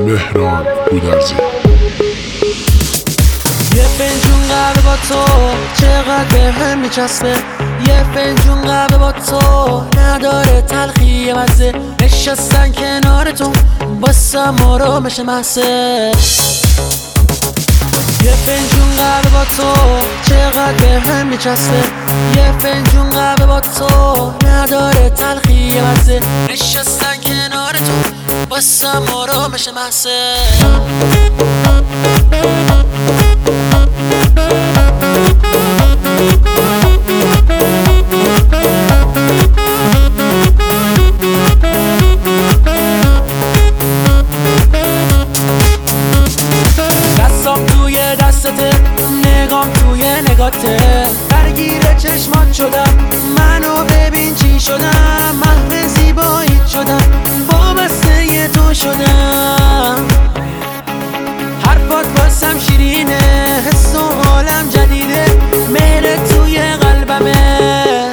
مهران گودرزی. یه فنجون قهوه با تو چقدر به هم میچسبه، یه فنجون قهوه با تو نداره تلخی مزه، نشستن کنار تو باسم آرامش محسه. یه فنجون قهوه با تو چقدر به هم میچسبه، یه فنجون قهوه با تو نداره تلخی مزه، نشستن کنار تو باسم آرامش محسه. دستام توی دستته، نگام توی نگاته، درگیر چشمات شدم، منو ببین چی شدم، محو زیبایی شدم، وابسته تو شدم. حرفات واسم شیرینه، حس و حالم جدیده، مهرت توی قلبمه.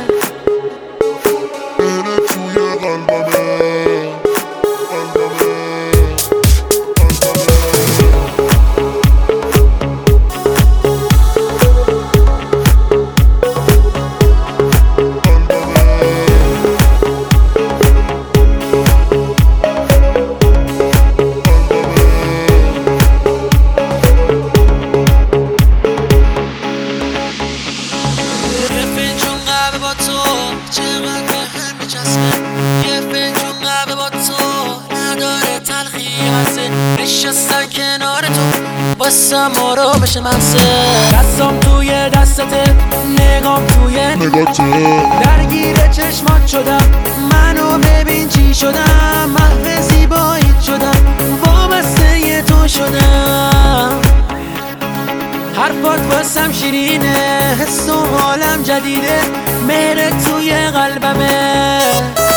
چقدر به هم میچسبه، یه فنجون قهوه با تو نداره تلخی مزه، نشستن کنار تو باسم آرامش محسه. دستام توی دستته، نگام توی نگاته، درگیر چشمات شدم، منو ببین چی شدم، محو زیبایی شدم، وابسته تو شدم. حرفات واسم شیرینه، حس و حالم جدیده، مهرت توی قلبمه.